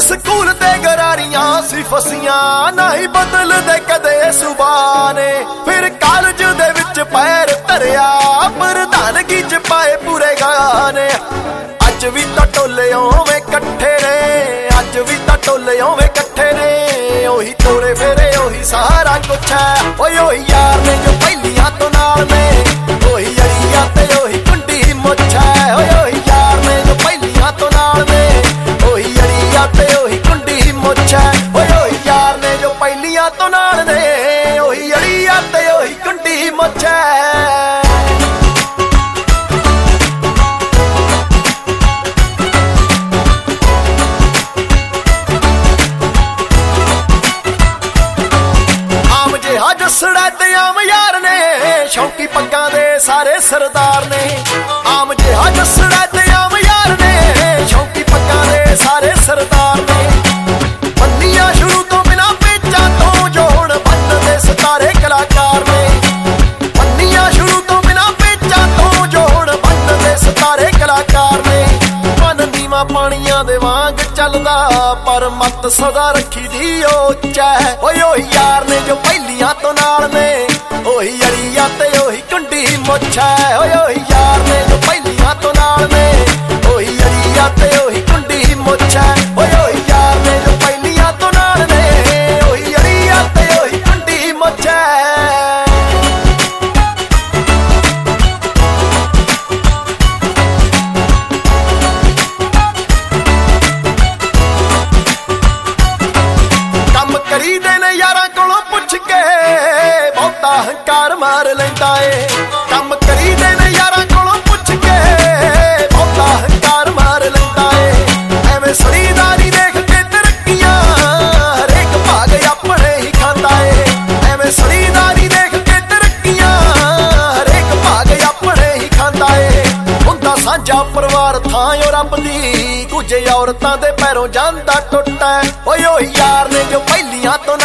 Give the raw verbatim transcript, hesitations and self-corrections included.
School ਤੇ ਗਰਾਰੀਆਂ ਸੀ ਫਸੀਆਂ, ਨਾ ਹੀ ਬਦਲਦੇ ਕਦੇ ਸੁਭਾਅ ਨੇ। ਫਿਰ ਕਾਲਜ ਦੇ ਵਿੱਚ ਪੈਰ ਧਰਿਆ, ਪ੍ਰਧਾਨਗੀ ਚ ਪਾਏ ਪੂਰੇ ਗਾਣੇ। ਅੱਜ ਵੀ ਤਾਂ ਟੋਲੇ ਓਵੇਂ ਇਕੱਠੇ ਨੇ, ਅੱਜ ਵੀ ਤਾਂ ਟੋਲੇ ਓਵੇਂ ਇਕੱਠੇ ਨੇ। ਉਹੀ ਤੋਰੇ ਫੇਰੇ ਉਹੀ ਸਾਰਾ ਕੁਛ ਹੈ, ਓਏ ਉਹੀ ਯਾਰ ਨੇ ਜੋ ਪਹਿਲੀਆਂ ਤੋਂ ਨਾਲ ਨੇ। ਉਹੀ ਅੜੀਆਂ ਤੇ ਉਹੀ ਕੁੰਡੀ ਮੁੱਛ ਹੈ, ਓਏ ਉਹੀ ਯਾਰ ਨੇ ਜੋ ਪਹਿਲੀਆਂ ਤੋਂ ਨਾਲ ਨੇ। ਉਹੀ ਅੜੀਆਂ ਤੇ ਉਹੀ ਕੁੰਡੀ ਮੁੱਛ ਹੈ, ਓਏ ਉਹੀ ਯਾਰ ਨੇ ਜੋ ਪਹਿਲੀਆਂ ਤੋਂ ਨਾਲ ਨੇ। ਉਹੀ ਅੜੀਆਂ ਤੇ ਉਹੀ ਕੁੰਡੀ ਮੁੱਛ ਹੈ। ਜੱਸੜਾ ਤੇ ਆਮ ਯਾਰ ਨੇ, ਸ਼ੌਂਕੀ ਪੱਗਾਂ ਦੇ ਸਾਰੇ ਸਰਦਾਰ ਨੇ। ਆਮ ਜਿਹਾ ਜੱਸੜਾ ਤੇ ਆਮ ਯਾਰ ਨੇ, ਸ਼ੌਂਕੀ ਪੱਗਾਂ ਦੇ ਸਾਰੇ ਸਰਦਾਰ ਨੇ। ਬੰਨੀਆਂ ਸ਼ੁਰੂ ਤੋਂ ਬਿਨਾਂ ਪੇਚਾਂ ਤੋਂ ਜੋ ਹੁਣ ਬੰਨਦੇ ਸਿਤਾਰੇ ਕਲਾਕਾਰ ਨੇ। ਬੰਨੀਆਂ ਸ਼ੁਰੂ ਤੋਂ ਬਿਨਾਂ ਪੇਚਾਂ ਤੋਂ ਜੋ ਹੁਣ ਬੰਨਦੇ ਸਿਤਾਰੇ ਕਲਾਕਾਰ ਨੇ। ਮਨ ਨੀਵਾਂ ਪਾਣੀਆਂ ਦੇ ਵਾਂਗ ਚੱਲਦਾ, ਪਰ ਮੱਤ ਸਦਾ ਰੱਖੀ ਦੀ ਉੱਚਾ ਹੈ। ਓਏ ਉਹੀ ਯਾਰ ਨੇ ਜੋ ਪਹਿਲੀਆਂ ਤੋਂ ਨਾਲ ਨੇ। ਉਹੀ ਅੜੀਆਂ ਤੇ ਉਹੀ ਕੁੰਡੀ ਮੁੱਛ ਹੈ, ਓਏ ਉਹੀ ਯਾਰ ਨੇ ਜੋ ਪਹਿਲੀਆਂ ਤੋਂ ਨਾਲ ਨੇ। ਉਹੀ ਅੜੀਆਂ ਤੇ ਉਹੀ ਕੁੰਡੀ ਮੁੱਛ ਹੈ, ਓਏ ਉਹੀ ਯਾਰ ਨੇ ਜੋ ਪਹਿਲੀਆਂ ਤੋਂ ਨਾਲ ਨੇ। ਉਹੀ ਅੜੀਆਂ ਤੇ ਉਹੀ ਕੁੰਡੀ ਮੁੱਛ ਹੈ। ਕੰਮ ਕਰੀਦੇ ਨੇ ਯਾਰਾਂ ਕੋਲੋਂ ਪੁੱਛ ਕੇ, ਬਹੁਤਾ ਹੰਕਾਰ ਮਾਰ ਲੈਂਦਾ ਏ। ਕੰਮ ਕਰੀਦੇ ਨੇ ਯਾਰਾਂ ਕੋਲੋਂ ਪੁੱਛ ਕੇ, ਬਹੁਤਾ ਹੰਕਾਰ ਮਾਰ ਲੈਂਦਾ ਏ। ਐਵੇਂ ਸਰੀਦਾਰੀ ਦੇਖ ਕੇ ਤਰੱਕੀਆਂ, ਹਰੇਕ ਭਾਗ ਆਪਣੇ ਹੀ ਖਾਂਦਾ ਏ। ਐਵੇਂ ਸਰੀਦਾਰੀ ਦੇਖ ਕੇ ਤਰੱਕੀਆਂ, ਹਰੇਕ ਭਾਗ ਆਪਣੇ ਹੀ ਖਾਂਦਾ ਏ। ਹੁੰਦਾ ਸਾਂਝਾ ਪਰਿਵਾਰ ਥਾਂ ਓ ਰੱਬ ਦੀ, ਕੁਝ ਔਰਤਾਂ ਦੇ ਪੈਰੋਂ ਜਾਂਦਾ ਟੁੱਟਾ। ਓਏ ਉਹੀ ਯਾਰ ਨੇ ਜੋ ਪਹਿਲੀਆਂ ਤੋਂ